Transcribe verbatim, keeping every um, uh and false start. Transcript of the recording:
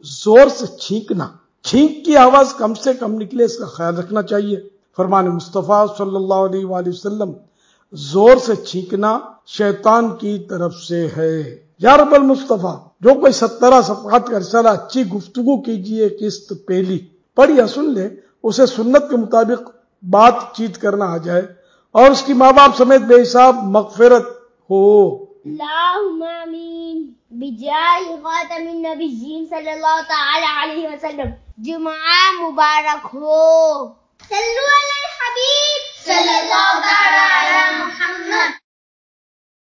जोर से छींकना, छींक की आवाज कम से कम निकले, इसका ख्याल रखना चाहिए। फरमान मुस्तफ़ा सल्लल्लाहु अलैहि वसल्लम, जोर से छींकना शैतान की तरफ से है। या रब्बल मुस्तफ़ा, जो कोई सत्तरा सफ़हात का रिसाला अच्छी गुफ्तगू कीजिए किस्त पहली पढ़ या सुन ले, उसे सुन्नत के मुताबिक बातचीत करना आ जाए और उसकी माँ बाप समेत बेहिसाब मगफिरत हो। अल्लाहुम्मा आमीन बिजाहि खातमिन नबिय्यीन सल्लल्लाहु तआला अलैहि वसल्लम। जुमा मुबारक हो। सल्लु अलल हबीब सल्लल्लाहु तआला अला मुहम्मद।